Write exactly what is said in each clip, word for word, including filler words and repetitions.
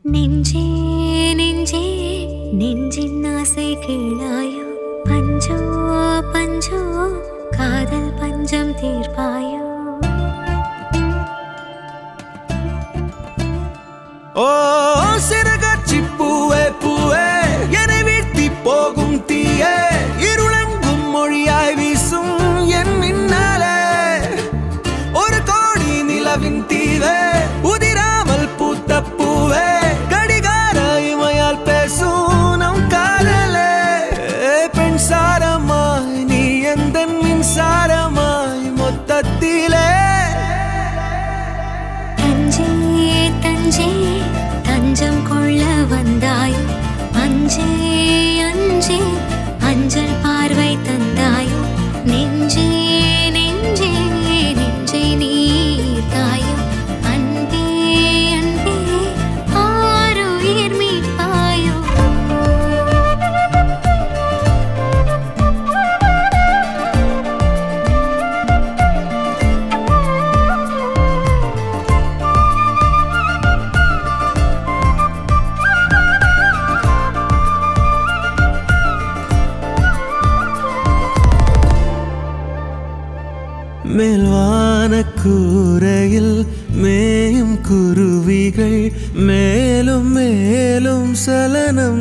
நெஞ்சே நெஞ்சே நெஞ்சின் ஆசை கேளாயோ பஞ்சோ பஞ்சோ காதல் பஞ்சம் தீர்ப்பாயோ ஓ சிறகாட்சி பூவே பூவே என்னை வீழ்த்தி போகும் தீயே இருளெங்கும் மொழியாய் வீசும் என் மின்னாலே ஒரு கோடி நிலவின் தீவே உதிராமல் பூத்த பூவே கடிகார இமையால் பேசும் நம் காதலே பெண் சாரமாய் நீ எந்த மின்சாரமாய் மொத்தத்திலே தஞ்சே தஞ்சே தஞ்சம் கொள்ள வந்தாய் அஞ்சே அஞ்சே அஞ்சல் பார்வை தந்தாய் நெஞ்சே நெஞ்சே நெஞ்சை நீ தாயோ அன்பே அன்பே ஆருயிர் மீட்பாயோ மேல்வான கூரையில் மேயும் குருவிகள் மேலும் மேலும் சலனம்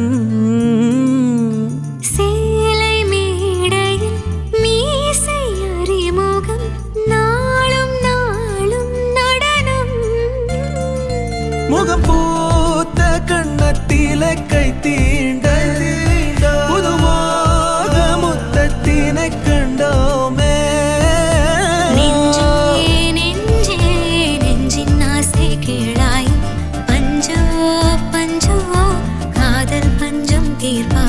சேலை மேடையில் மீசை அறிமுகம் நாளும் நாளும் நடனம் முகம் பூத்த கண்ணத்திலே கை தீண்ட புதுவாக முத்தத்தினை கண்டோமே கேளாய் பஞ்சோ பஞ்சோ காதல் பஞ்சம் தீர்ப்பா